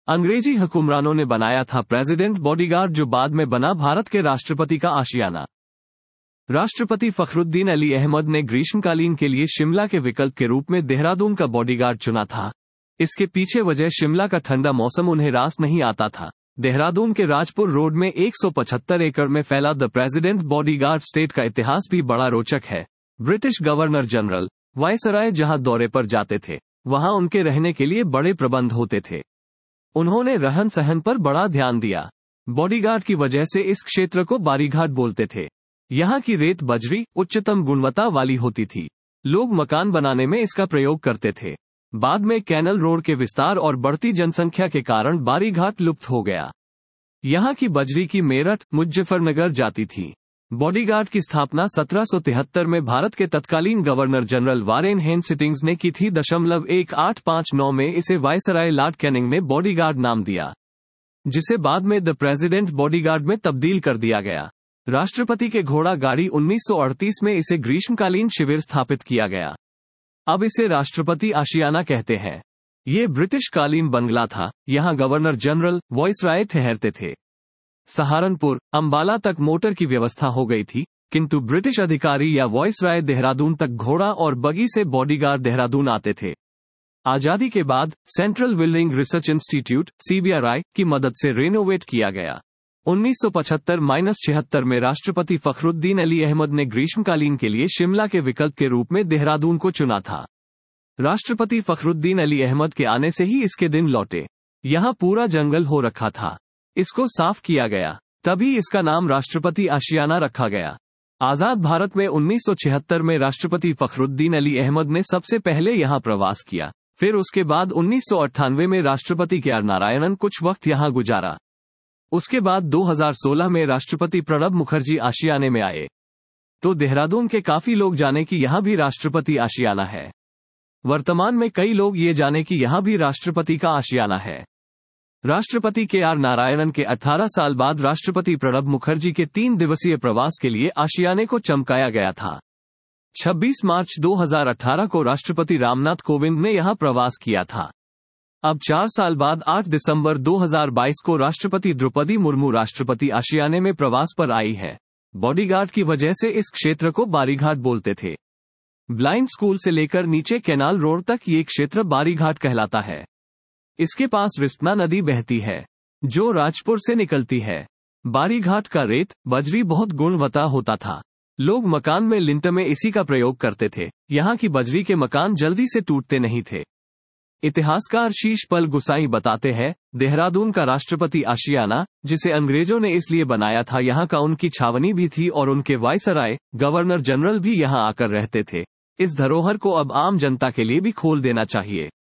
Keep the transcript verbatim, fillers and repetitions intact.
अंग्रेजी हुक्मरानों ने बनाया था प्रेसिडेंट बॉडीगार्ड, जो बाद में बना भारत के राष्ट्रपति का आशियाना। राष्ट्रपति फखरुद्दीन अली अहमद ने ग्रीष्मकालीन के लिए शिमला के विकल्प के रूप में देहरादून का बॉडीगार्ड चुना था। इसके पीछे वजह शिमला का ठंडा मौसम उन्हें रास नहीं आता था। देहरादून के राजपुर रोड में एक सौ पचहत्तर एकड़ में फैला द प्रेसिडेंट बॉडीगार्ड स्टेट का इतिहास भी बड़ा रोचक है। ब्रिटिश गवर्नर जनरल वायसराय जहां दौरे पर जाते थे, वहां उनके रहने के लिए बड़े प्रबंध होते थे। उन्होंने रहन सहन पर बड़ा ध्यान दिया। बॉडीगार्ड की वजह से इस क्षेत्र को बारीघाट बोलते थे। यहाँ की रेत बजरी उच्चतम गुणवत्ता वाली होती थी। लोग मकान बनाने में इसका प्रयोग करते थे। बाद में कैनल रोड के विस्तार और बढ़ती जनसंख्या के कारण बारीघाट लुप्त हो गया। यहाँ की बजरी की मेरठ मुजफ्फरनगर जाती थी। बॉडीगार्ड की स्थापना सत्रह सौ तिहत्तर में भारत के तत्कालीन गवर्नर जनरल वारेन हेस्टिंग्स ने की थी। दशमलव एक आठ पाँच नौ में इसे वायसराय लॉर्ड कैनिंग ने बॉडीगार्ड नाम दिया, जिसे बाद में द प्रेसिडेंट बॉडीगार्ड में तब्दील कर दिया गया। राष्ट्रपति के घोड़ा गाड़ी उन्नीस सौ अड़तीस में इसे ग्रीष्मकालीन शिविर स्थापित किया गया। अब इसे राष्ट्रपति आशियाना कहते हैं। ये ब्रिटिश कालीन बंगला था। यहाँ गवर्नर जनरल वायसराय ठहरते थे। सहारनपुर अंबाला तक मोटर की व्यवस्था हो गई थी, किंतु ब्रिटिश अधिकारी या वायसराय देहरादून तक घोड़ा और बगी से बॉडीगार्ड देहरादून आते थे। आजादी के बाद central building research institute CBRI की मदद से रेनोवेट किया गया। उन्नीस सौ पचहत्तर छिहत्तर में राष्ट्रपति फखरुद्दीन अली अहमद ने ग्रीष्मकालीन के लिए शिमला के विकल्प के रूप में देहरादून को चुना था। राष्ट्रपति फखरुद्दीन अली अहमद के आने से ही इसके दिन लौटे। यहाँ पूरा जंगल हो रखा था। इसको साफ किया गया, तभी इसका नाम राष्ट्रपति आशियाना रखा गया। आजाद भारत में उन्नीस सौ छिहत्तर में राष्ट्रपति फखरुद्दीन अली अहमद ने सबसे पहले यहाँ प्रवास किया। फिर उसके बाद उन्नीस सौ अट्ठानवे में राष्ट्रपति के आर नारायणन कुछ वक्त यहाँ गुजारा। उसके बाद दो हज़ार सोलह में राष्ट्रपति प्रणब मुखर्जी आशियाने में आए। तो देहरादून के काफी लोग जाने कि यहाँ भी राष्ट्रपति आशियाना है। वर्तमान में कई लोग ये जाने कि यहाँ भी राष्ट्रपति का आशियाना है। राष्ट्रपति के आर नारायणन के अठारह साल बाद राष्ट्रपति प्रणब मुखर्जी के तीन दिवसीय प्रवास के लिए आशियाने को चमकाया गया था। छब्बीस मार्च दो हज़ार अठारह को राष्ट्रपति रामनाथ कोविंद ने यहाँ प्रवास किया था। अब चार साल बाद आठ दिसंबर दो हज़ार बाईस को राष्ट्रपति द्रौपदी मुर्मू राष्ट्रपति आशियाने में प्रवास पर आई है। बॉडीगार्ड की वजह से इस क्षेत्र को बारीघाट बोलते थे। ब्लाइंड स्कूल से लेकर नीचे कैनाल रोड तक ये क्षेत्र बारीघाट कहलाता है। इसके पास रिस्पना नदी बहती है, जो राजपुर से निकलती है। बारीघाट का रेत बजरी बहुत गुणवत्ता होता था। लोग मकान में लिंटर में इसी का प्रयोग करते थे। यहाँ की बजरी के मकान जल्दी से टूटते नहीं थे। इतिहासकार शीश पल गुसाई बताते हैं, देहरादून का राष्ट्रपति आशियाना, जिसे अंग्रेजों ने इसलिए बनाया था, यहाँ का उनकी छावनी भी थी और उनके वायसराय गवर्नर जनरल भी यहाँ आकर रहते थे। इस धरोहर को अब आम जनता के लिए भी खोल देना चाहिए।